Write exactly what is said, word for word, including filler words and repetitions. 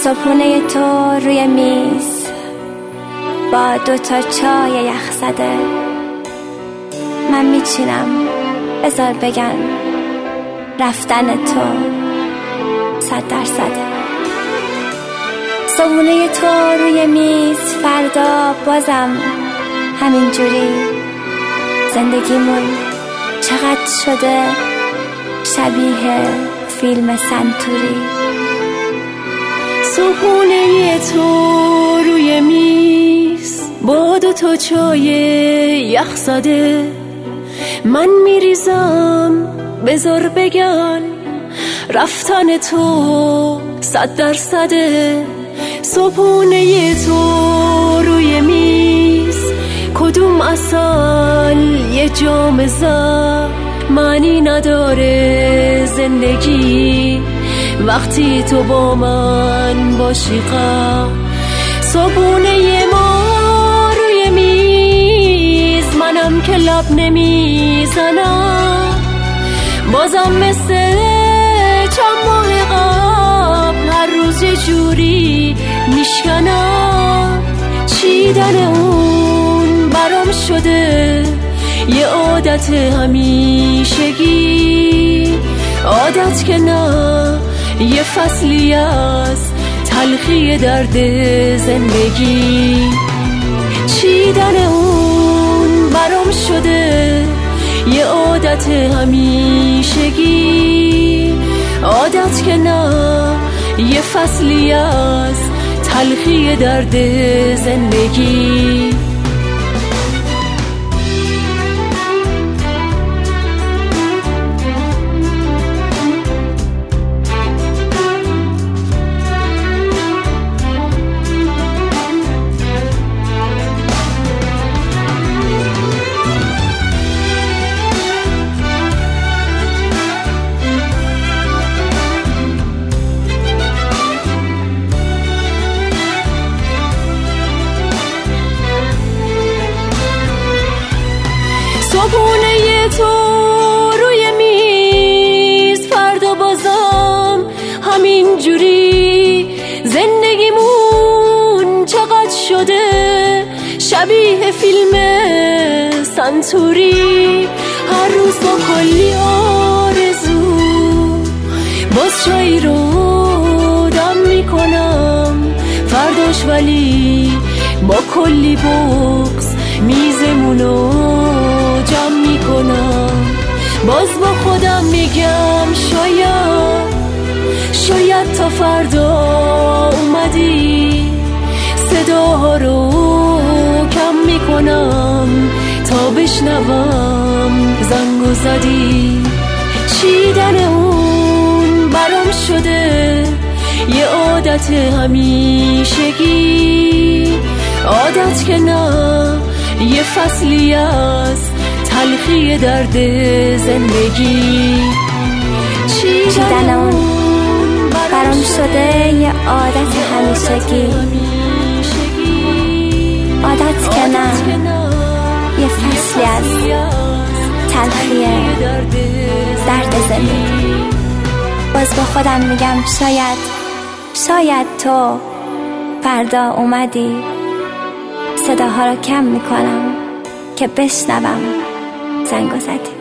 صبحونه تو روی میز با دوتا چای یخ زده، من میچینم بذار بگن رفتن تو صد درصده. صبحونه تو روی میز، فردا بازم همینجوری. زندگیمون چقدر شده شبیه فیلم سنتوری. صبحونه تو روی میز با دو تا چای یخ زده، من میریزم بذار بگن رفتن تو صد درصده. صبحونه تو روی میز، کدوم اصل یه جام زر، معنی نداره زندگی وقتی تو با من باشی. غم صبحونه ما روی میز، منم که لب نمیزنم، بازم مثل چند ماه قبل هر روز یه جوری میشکنم. چیدن اون برام شده یه عادت همیشگی، عادت که نه یه فصلی از تلخی درد زندگی. چیدن اون برام شده یه عادت همیشگی، عادت که نه یه فصلی از تلخی درد زندگی. صبحونه تو روی میز، فردا بازم همین جوری. زندگیمون چقدر شده شبیه فیلم سنتوری، هر روز با کلی آرزو باز چایی رو دم میکنم، فرداش ولی با کلی بغض میزمونو جمع میکنم. باز با خودم میگم شاید شاید تا فردا اومدی، صداها رو کم میکنم تا بشنوم زنگو زدی. چیدن اون برام شده یه عادت همیشگی، عادت که نه یه فصلی از تلخی درد زندگی. چیدن اون برام شده یه عادت همیشگی، عادت که نه یه فصلی از تلخی درد زندگی. باز با خودم میگم شاید شاید تو فردا اومدی، صداها رو کم میکنم که بشنوم زنگو زدی.